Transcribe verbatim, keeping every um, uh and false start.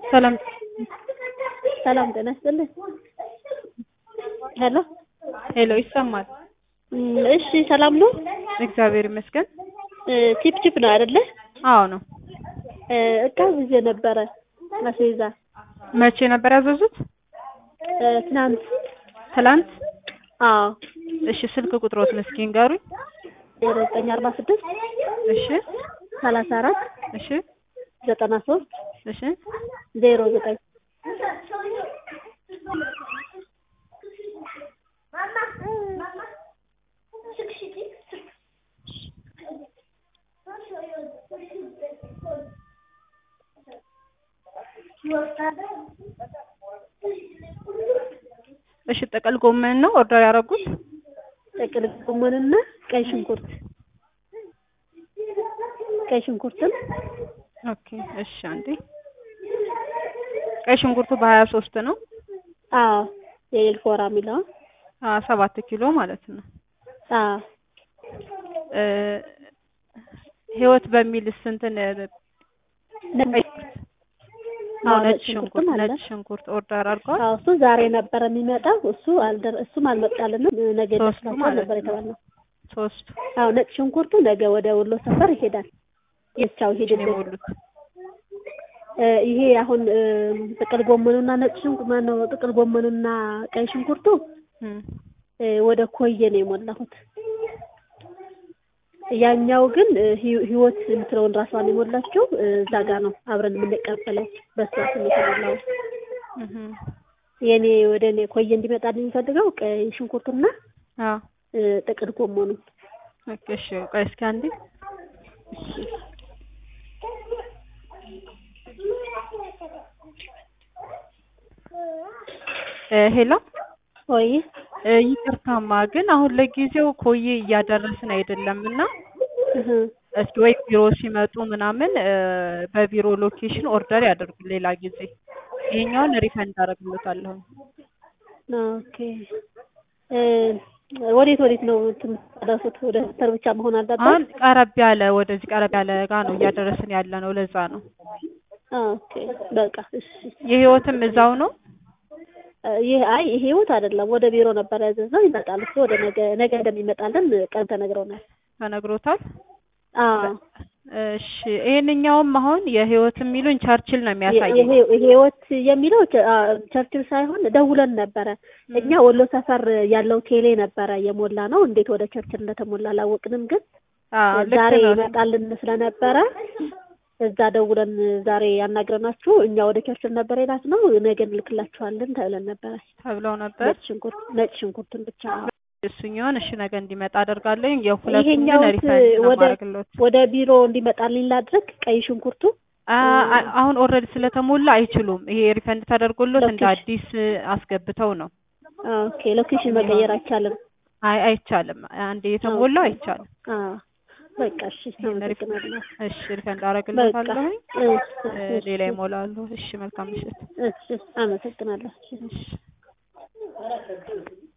ሰላም ሰላም ጤና ይስጥልኝ። ሄሎ ሄሎ ይሰማል? እሺ ሰላም ነው? እግዚአብሔር ይመስገን። ቺፕ ቺፕ ነው አይደለ? አዎ ነው። እቃ ይዤ ነበረ አስቤዛ። መቼ ነበር ያዘዙት? ትናንት። ትላንት? አዎ። እሺ ስልክ ቁጥሮትን እስኪ ንገሩኝ። ዜሮ ዘጠኝ አርባ ስድስት እሺ ሰላሳ አራት እሺ ዘጠና ሶስት እሺ ዜሮ ዘጠኝ እሺ ጥቅል ጎመን ነው ኦርደር ያደረጉት? ጥቅል ጎመንና ቀይ ሽንኩርት ቀይ ሽንኩርትን ኦኬ እሺ አንዴ ቀይ ሽንኩርቱ በሀያ ሶስት ነው? አዎ የኤልፎራ ሚለው አዎ ሰባት ኪሎ ማለት ነው። አዎ እ ህይወት በሚል ስንትን ነጭ ሽንኩርት ነጭ ሽንኩርት ኦርደር አድርጓል? አዎ እሱ ዛሬ ነበር የሚመጣው እሱ አልደረ እሱም አልመጣልንም ነገ ሶስቱ ማለት ነበር የተባለው። ሶስቱ አዎ ነጭ ሽንኩርቱ ነገ ወደ ወሎ ሰፈር ይሄዳል። የቻው ሄደልኝ። ይሄ አሁን ጥቅል ጎመኑና ነጭ ሽንኩርቱ ማነው ጥቅል ጎመኑና ቀይ ሽንኩርቱ ወደ ኮየ ነው የሞላሁት። ያኛው ግን ህይወት የምትለውን ራሷን የሞላችው እዛ ጋር ነው አብረን የምንቀበለው በሷ ስም የተሞላው። የኔ ወደ እኔ ኮየ እንዲመጣልኝ ፈልገው ቀይ ሽንኩርቱና አዎ ጥቅል ጎመኑ። ኦኬ እሺ ቆይ እስኪ አንዴ ሄሎ ወይ ይቅርታማ ግን አሁን ለጊዜው ኮዬ እያደረስን አይደለምና እስኪ ወይ ቢሮ ሲመጡ ምናምን በቢሮ ሎኬሽን ኦርደር ያደርጉ ሌላ ጊዜ ይሄኛውን ሪፈንድ አደርግልዎታለሁ። ኦኬ ወዴት ወዴት ነው ትምታደርሱት? ወደ ሰር ብቻ መሆን አለበት? አሁን ቀረብ ያለ ወደዚህ ቀረብ ያለ ጋር ነው እያደረስን ያለ ነው ለዛ ነው። ኦኬ በቃ እሺ። የህይወትም እዛው ነው? ይሄ አይ ይሄ ህይወት አይደለም ወደ ቢሮ ነበር ያዘዘው ይመጣል እሱ ወደ ነገ ነገ እንደሚመጣልን ቀን ተነግሮናል። ተነግሮታል? አዎ እሺ ይሄንኛውም አሁን የህይወት የሚሉን ቸርችል ነው የሚያሳየው። ይሄ ህይወት የሚለው ቸርችል ሳይሆን ደውለን ነበረ እኛ ወሎ ሰፈር ያለው ቴሌ ነበረ የሞላ ነው። እንዴት ወደ ቸርችል እንደተሞላ አላወቅንም። ግን ዛሬ ይመጣልን ስለነበረ እዛ ደውለን ዛሬ ያናግረናችሁ እኛ ወደ ቸርችል ነበር የላክነው ነገ እንልክላችኋለን ተብለን ነበረ ተብለው ነበር። ነጭ ሽንኩርት ነጭ ሽንኩርቱን ብቻ እሱኛውን እሺ ነገ እንዲመጣ አደርጋለሁ። የሁለቱም ግን ሪፈንድ ማድረግልዎት ወደ ቢሮ እንዲመጣልኝ ላድርግ። ቀይ ሽንኩርቱ አሁን ኦልሬዲ ስለተሞላ አይችሉም። ይሄ ሪፈንድ ተደርጎልዎት እንደ አዲስ አስገብተው ነው። ኦኬ ሎኬሽን መቀየር አይቻልም? አይ አይቻልም። አንዴ የተሞላው አይቻልም። አዎ በቃ እሺ እሺ ሪፈንድ አደርግልዎታለሁ። ሌላ ይሞላሉ። እሺ መልካም ምሽት። እሺ አመሰግናለሁ። እሺ